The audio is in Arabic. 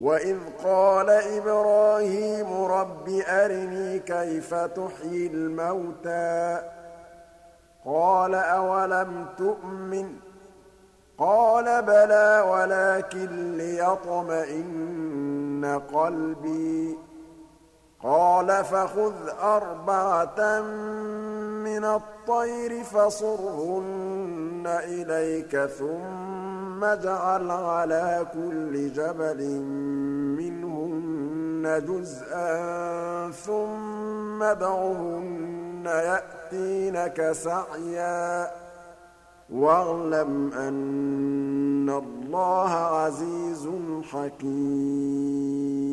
وَإِذْ قَالَ إِبْرَاهِيمُ رَبِّ أَرِنِي كَيْفَ تُحْيِي الْمَوْتَىٰ قَالَ أَوَلَمْ تُؤْمِنْ قَالَ بَلَىٰ وَلَٰكِن لِّيَطْمَئِنَّ قَلْبِي قَالَ فَخُذْ أَرْبَعَةً مِّنَ الطَّيْرِ فَصُرْهُنَّ إِلَيْكَ ثُمَّ اجْعَلْ عَلَىٰ كُلِّ جَبَلٍ مِّنْهُنَّ جُزْءًا ثُمَّ ادْعُهُنَّ يَأْتِينَكَ سَعْيًا وَاعْلَمْ أَنَّ اللَّهَ عَزِيزٌ حَكِيمٌ